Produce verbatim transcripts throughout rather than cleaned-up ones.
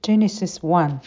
Genesis one.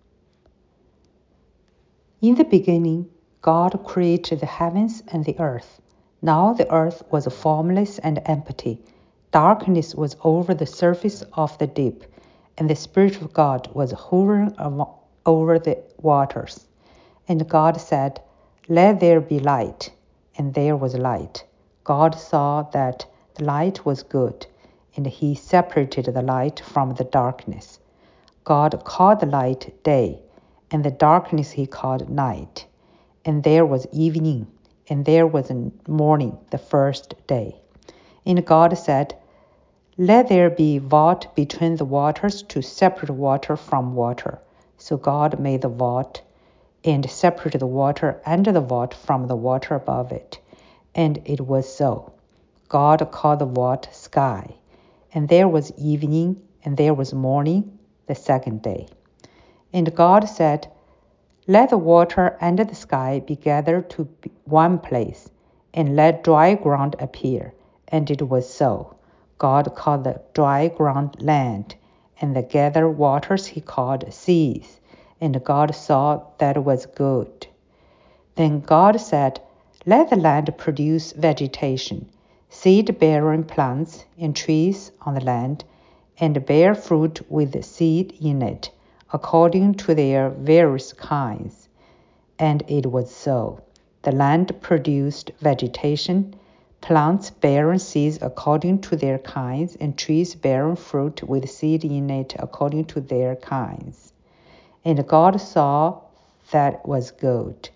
In the beginning, God created the heavens and the earth. Now the earth was formless and empty. Darkness was over the surface of the deep, and the Spirit of God was hovering over the waters. And God said, "Let there be light," and there was light. God saw that the light was good, and he separated the light from the darkness. God called the light day, and the darkness he called night. And there was evening, and there was morning the first day. And God said, "Let there be vault between the waters to separate water from water." So God made the vault, and separated the water under the vault from the water above it. And it was so. God called the vault sky. And there was evening, and there was morning the second day. And God said, "Let the water under the sky be gathered to one place, and let dry ground appear." And it was so. God called the dry ground land, and the gathered waters he called seas. And God saw that it was good. Then God said, "Let the land produce vegetation, seed-bearing plants and trees on the land, and bear fruit with seed in it, according to their various kinds." And it was so. The land produced vegetation, plants bearing seeds according to their kinds, and trees bearing fruit with seed in it according to their kinds. And God saw that it was good.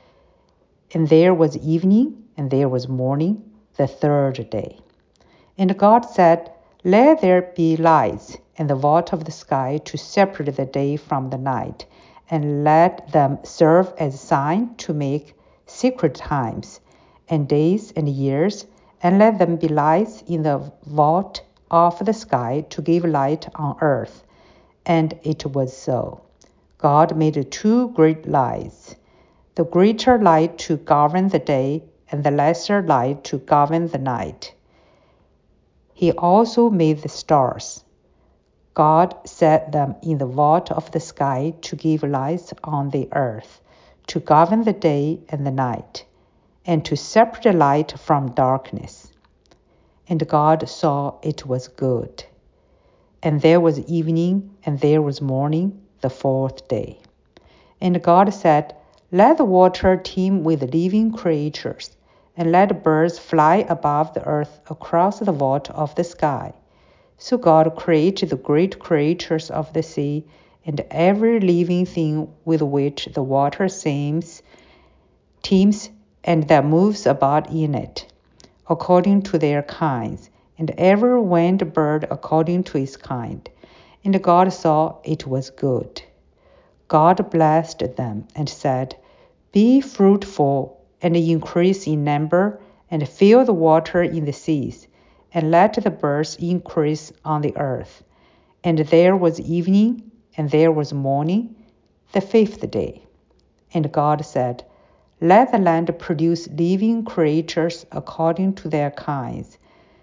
And there was evening, and there was morning, the third day. And God said, "Let there be lights in the vault of the sky to separate the day from the night, and let them serve as a sign to make secret times, and days and years, and let them be lights in the vault of the sky to give light on earth." And it was so. God made two great lights, the greater light to govern the day, and the lesser light to govern the night. He also made the stars. God set them in the vault of the sky to give light on the earth, to govern the day and the night, and to separate light from darkness. And God saw it was good. And there was evening, and there was morning, the fourth day. And God said, "Let the water teem with living creatures, and let birds fly above the earth across the vault of the sky." So God created the great creatures of the sea, and every living thing with which the water seems, teems, and that moves about in it, according to their kinds, and every winged bird according to its kind. And God saw it was good. God blessed them and said, "Be fruitful and increase in number, and fill the water in the seas, and let the birds increase on the earth." And there was evening, and there was morning, the fifth day. And God said, "Let the land produce living creatures according to their kinds,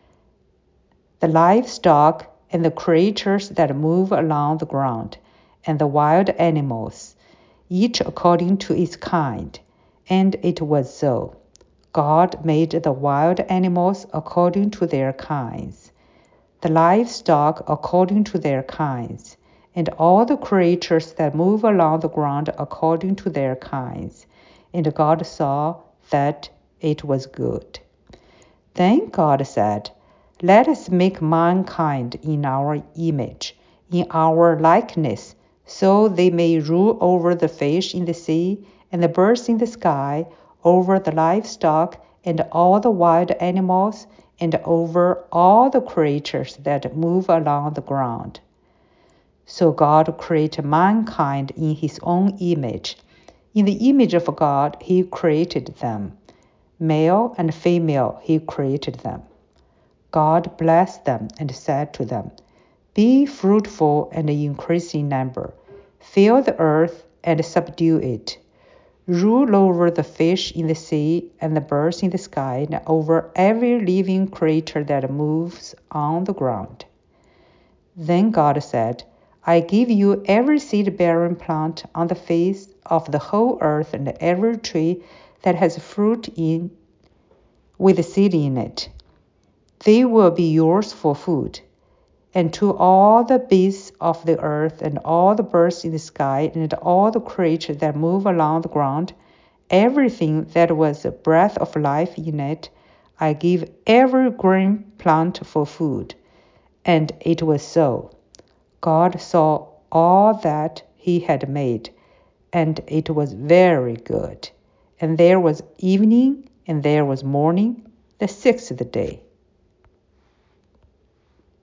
the livestock and the creatures that move along the ground, and the wild animals, each according to its kind." And it was so. God made the wild animals according to their kinds, the livestock according to their kinds, and all the creatures that move along the ground according to their kinds. And God saw that it was good. Then God said, "Let us make mankind in our image, in our likeness, so they may rule over the fish in the sea, and the birds in the sky, over the livestock, and all the wild animals, and over all the creatures that move along the ground." So God created mankind in his own image. In the image of God he created them. Male and female he created them. God blessed them and said to them, "Be fruitful and increase in number. Fill the earth and subdue it. Rule over the fish in the sea and the birds in the sky, and over every living creature that moves on the ground." Then God said, I give you every seed-bearing plant on the face of the whole earth, and every tree that has fruit in with seed in it. They will be yours for food. And to all the beasts of the earth, and all the birds in the sky, and all the creatures that move along the ground, everything that was a breath of life in it, I give every green plant for food. And it was so. God saw all that he had made, and it was very good. And there was evening, and there was morning, the sixth day.